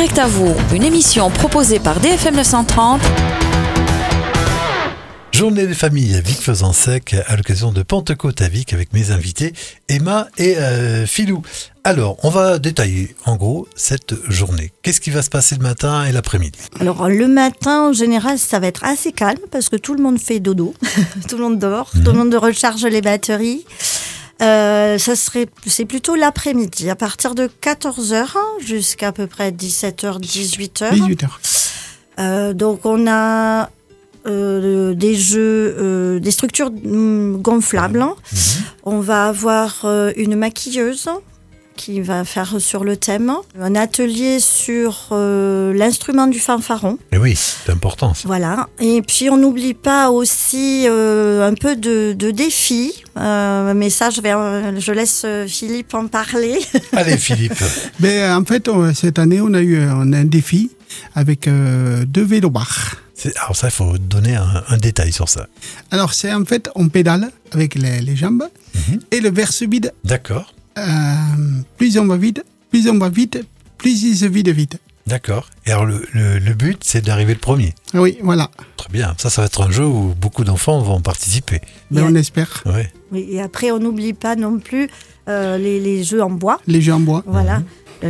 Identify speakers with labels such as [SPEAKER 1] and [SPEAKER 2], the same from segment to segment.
[SPEAKER 1] Direct à vous, une émission proposée par DFM 930.
[SPEAKER 2] Journée des familles à Vic-Fezensac à l'occasion de Pentecôte à Vic avec mes invités Emma et Philou. Alors, on va détailler en gros cette journée. Qu'est-ce qui va se passer le matin et l'après-midi ?
[SPEAKER 3] Alors le matin, en général, ça va être assez calme parce que tout le monde fait dodo, tout le monde dort, tout le monde recharge les batteries. C'est plutôt l'après-midi, à partir de 14h jusqu'à à peu près 17h, 18h.
[SPEAKER 4] 18h.
[SPEAKER 3] Donc on a des jeux, des structures gonflables. On va avoir une maquilleuse qui va faire sur le thème, un atelier sur l'instrument du fanfaron.
[SPEAKER 2] Et oui, c'est important ça.
[SPEAKER 3] Voilà, et puis on n'oublie pas aussi un peu de défis, mais ça je laisse Philippe en parler.
[SPEAKER 2] Allez Philippe.
[SPEAKER 4] Mais en fait, cette année, on a eu un défi avec 2 vélos-bars.
[SPEAKER 2] Alors ça, il faut donner un détail sur ça.
[SPEAKER 4] Alors c'est en fait, on pédale avec les jambes et le verre se vide.
[SPEAKER 2] D'accord.
[SPEAKER 4] Plus on va vite, plus il se vide vite.
[SPEAKER 2] D'accord. Et alors le but, c'est d'arriver le premier.
[SPEAKER 4] Oui, voilà.
[SPEAKER 2] Très bien. Ça va être un jeu où beaucoup d'enfants vont participer.
[SPEAKER 4] Mais on espère.
[SPEAKER 2] Ouais.
[SPEAKER 3] Oui, et après on n'oublie pas non plus les jeux en bois.
[SPEAKER 4] Les jeux en bois.
[SPEAKER 3] Voilà.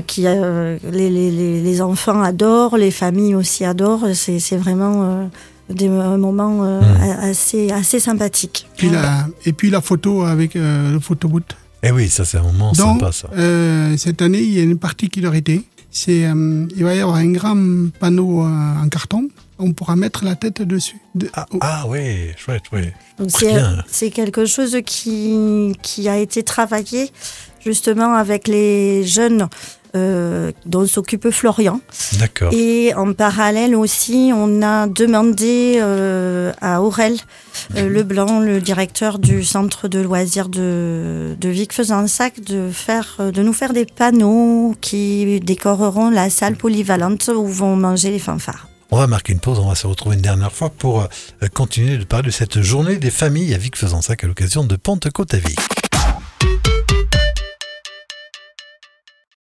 [SPEAKER 3] Les enfants adorent, les familles aussi adorent. C'est vraiment un moment assez sympathique.
[SPEAKER 4] Et puis la photo avec le photobooth.
[SPEAKER 2] Et oui, ça c'est un moment
[SPEAKER 4] Donc,
[SPEAKER 2] sympa ça.
[SPEAKER 4] Cette année, il y a une particularité. Il va y avoir un grand panneau en carton. On pourra mettre la tête dessus.
[SPEAKER 2] Ah oui, chouette, oui.
[SPEAKER 3] Donc
[SPEAKER 2] Bien.
[SPEAKER 3] c'est quelque chose qui a été travaillé justement avec les jeunes dont s'occupe Florian.
[SPEAKER 2] D'accord.
[SPEAKER 3] Et en parallèle aussi, on a demandé à Aurel Leblanc, le directeur du centre de loisirs de Vic-Fezensac, de nous faire des panneaux qui décoreront la salle polyvalente où vont manger les fanfares.
[SPEAKER 2] On va marquer une pause, on va se retrouver une dernière fois pour continuer de parler de cette journée des familles à Vic-Fezensac à l'occasion de Pentecôte à Vic.